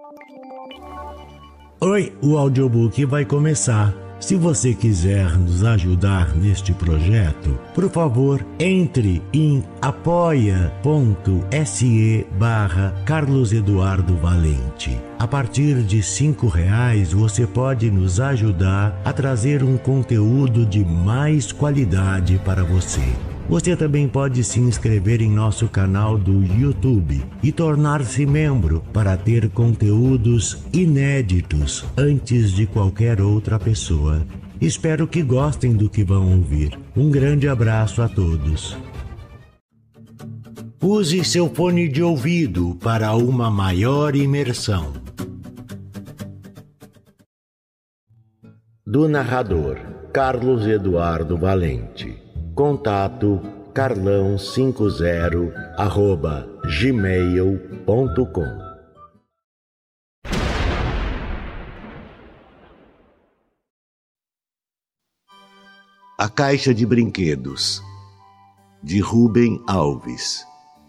Oi, o audiobook vai começar. Se você quiser nos ajudar neste projeto, por favor, entre em apoia.se/Carlos Eduardo Valente. A partir de R$5 você pode nos ajudar a trazer um conteúdo de mais qualidade para você. Você também pode se inscrever em nosso canal do YouTube e tornar-se membro para ter conteúdos inéditos antes de qualquer outra pessoa. Espero que gostem do que vão ouvir. Um grande abraço a todos. Use seu fone de ouvido para uma maior imersão. Do narrador Carlos Eduardo Valente. Contato carlão50@gmail.com. A Caixa de Brinquedos, de Rubem Alves.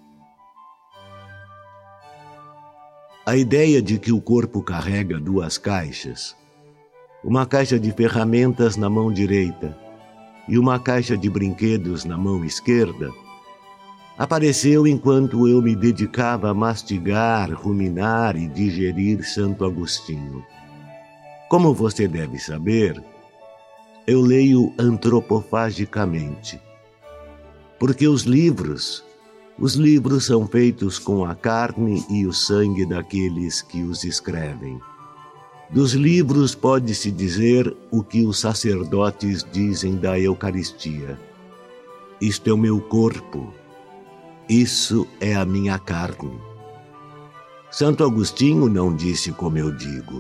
A ideia de que o corpo carrega duas caixas, uma caixa de ferramentas na mão direita e uma caixa de brinquedos na mão esquerda, apareceu enquanto eu me dedicava a mastigar, ruminar e digerir Santo Agostinho. Como você deve saber, eu leio antropofagicamente, porque os livros são feitos com a carne e o sangue daqueles que os escrevem. Dos livros pode-se dizer o que os sacerdotes dizem da Eucaristia. Isto é o meu corpo, isso é a minha carne. Santo Agostinho não disse como eu digo.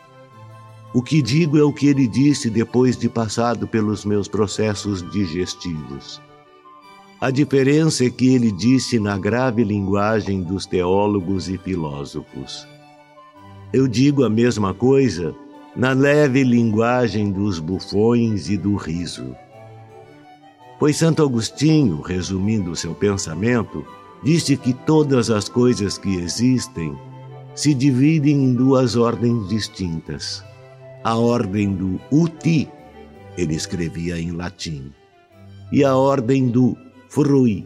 O que digo é o que ele disse depois de passado pelos meus processos digestivos. A diferença é que ele disse na grave linguagem dos teólogos e filósofos. Eu digo a mesma coisa na leve linguagem dos bufões e do riso. Pois Santo Agostinho, resumindo seu pensamento, disse que todas as coisas que existem se dividem em duas ordens distintas. A ordem do uti, ele escrevia em latim, e a ordem do frui.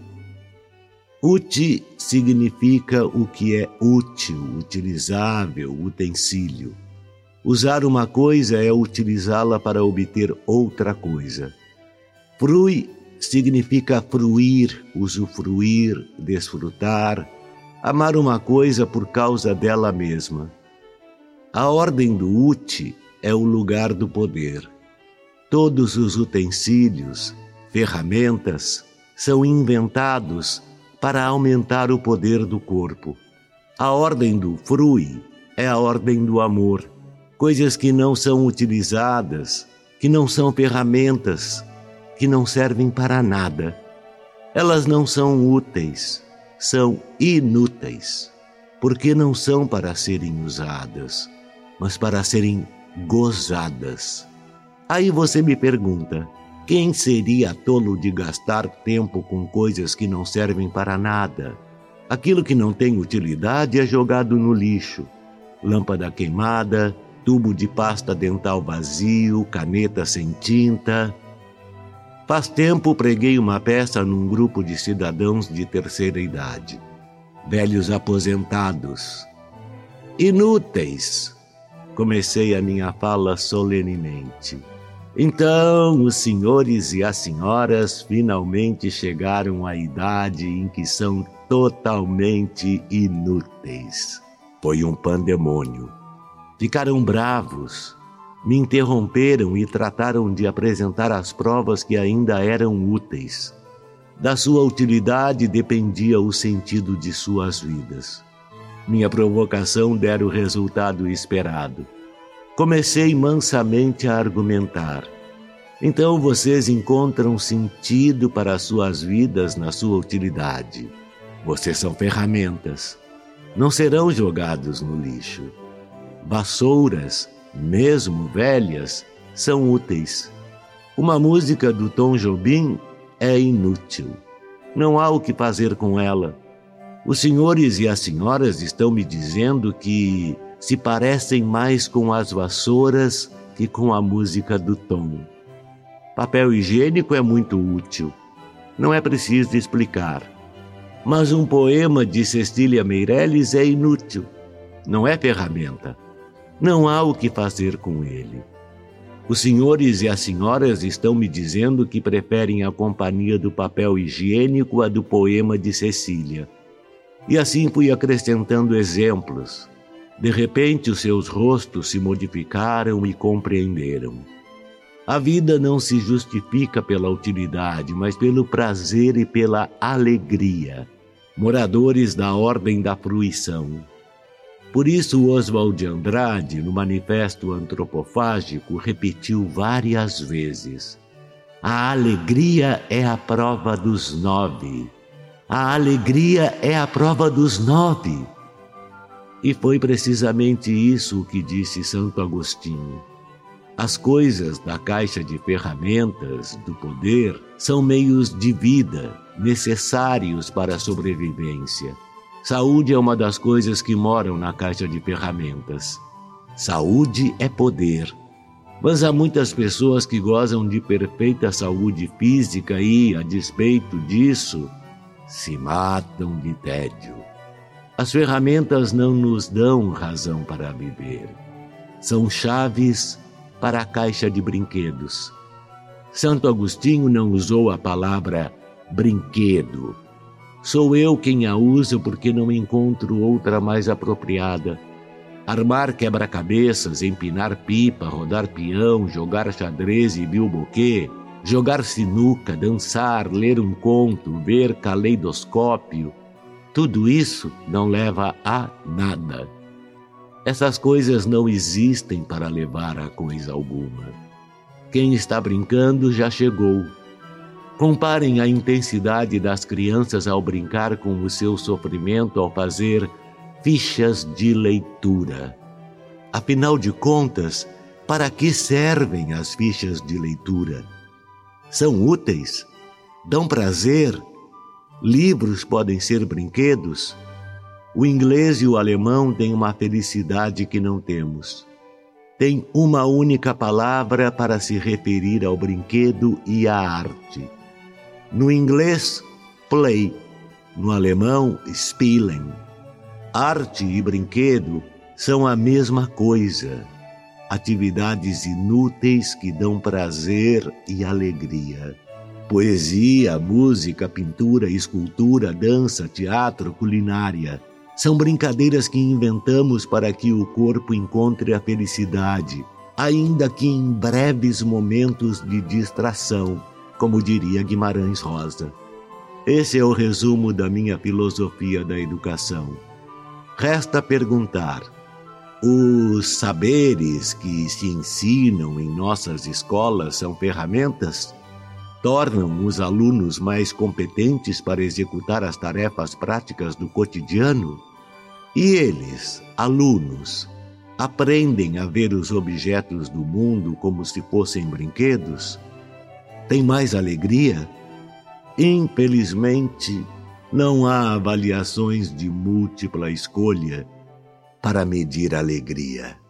Uti significa o que é útil, utilizável, utensílio. Usar uma coisa é utilizá-la para obter outra coisa. Frui significa fruir, usufruir, desfrutar, amar uma coisa por causa dela mesma. A ordem do uti é o lugar do poder. Todos os utensílios, ferramentas, são inventados para aumentar o poder do corpo. A ordem do frui é a ordem do amor. Coisas que não são utilizadas, que não são ferramentas, que não servem para nada. Elas não são úteis, são inúteis, porque não são para serem usadas, mas para serem gozadas. Aí você me pergunta, quem seria tolo de gastar tempo com coisas que não servem para nada? Aquilo que não tem utilidade é jogado no lixo. Lâmpada queimada, tubo de pasta dental vazio, caneta sem tinta. Faz tempo preguei uma peça num grupo de cidadãos de terceira idade. Velhos aposentados. Inúteis. Comecei a minha fala solenemente. Então, os senhores e as senhoras finalmente chegaram à idade em que são totalmente inúteis. Foi um pandemônio. Ficaram bravos, me interromperam e trataram de apresentar as provas que ainda eram úteis. Da sua utilidade dependia o sentido de suas vidas. Minha provocação dera o resultado esperado. Comecei mansamente a argumentar. Então vocês encontram sentido para as suas vidas na sua utilidade. Vocês são ferramentas. Não serão jogados no lixo. Vassouras, mesmo velhas, são úteis. Uma música do Tom Jobim é inútil. Não há o que fazer com ela. Os senhores e as senhoras estão me dizendo que, se parecem mais com as vassouras que com a música do tom. Papel higiênico é muito útil, não é preciso explicar. Mas um poema de Cecília Meirelles é inútil, não é ferramenta. Não há o que fazer com ele. Os senhores e as senhoras estão me dizendo que preferem a companhia do papel higiênico à do poema de Cecília. E assim fui acrescentando exemplos. De repente, os seus rostos se modificaram e compreenderam. A vida não se justifica pela utilidade, mas pelo prazer e pela alegria. Moradores da ordem da fruição. Por isso, Oswald de Andrade, no Manifesto Antropofágico, repetiu várias vezes: a alegria é a prova dos 9. A alegria é a prova dos 9. E foi precisamente isso que disse Santo Agostinho. As coisas da caixa de ferramentas do poder são meios de vida, necessários para a sobrevivência. Saúde é uma das coisas que moram na caixa de ferramentas. Saúde é poder. Mas há muitas pessoas que gozam de perfeita saúde física e, a despeito disso, se matam de tédio. As ferramentas não nos dão razão para viver. São chaves para a caixa de brinquedos. Santo Agostinho não usou a palavra brinquedo. Sou eu quem a uso porque não encontro outra mais apropriada. Armar quebra-cabeças, empinar pipa, rodar peão, jogar xadrez e bilboquê, jogar sinuca, dançar, ler um conto, ver caleidoscópio, tudo isso não leva a nada. Essas coisas não existem para levar a coisa alguma. Quem está brincando já chegou. Comparem a intensidade das crianças ao brincar com o seu sofrimento ao fazer fichas de leitura. Afinal de contas, para que servem as fichas de leitura? São úteis? Dão prazer? Livros podem ser brinquedos? O inglês e o alemão têm uma felicidade que não temos. Tem uma única palavra para se referir ao brinquedo e à arte. No inglês, play. No alemão, spielen. Arte e brinquedo são a mesma coisa. Atividades inúteis que dão prazer e alegria. Poesia, música, pintura, escultura, dança, teatro, culinária. São brincadeiras que inventamos para que o corpo encontre a felicidade, ainda que em breves momentos de distração, como diria Guimarães Rosa. Esse é o resumo da minha filosofia da educação. Resta perguntar: os saberes que se ensinam em nossas escolas são ferramentas? Tornam os alunos mais competentes para executar as tarefas práticas do cotidiano? E eles, alunos, aprendem a ver os objetos do mundo como se fossem brinquedos? Tem mais alegria? Infelizmente, não há avaliações de múltipla escolha para medir a alegria.